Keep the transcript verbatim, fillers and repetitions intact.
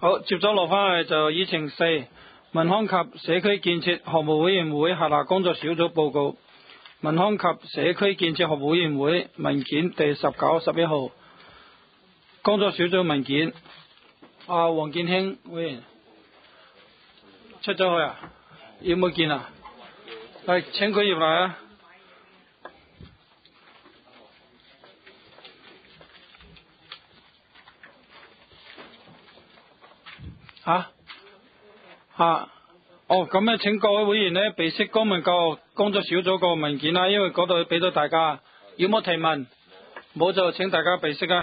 好，接咗落翻去就議程四，民康及社區建設學務委員會轄下工作小組報告。民康及社區建設學務委員會文件第十九、十一號工作小組文件。阿黃建興委員出咗去啊？有冇見啊？嚟，請佢入嚟啊！吓吓哦，咁咧，請各位會員呢，備悉公民教育工作小組個文件啦，因為嗰度俾到大家，有冇提問？冇就請大家備悉啊。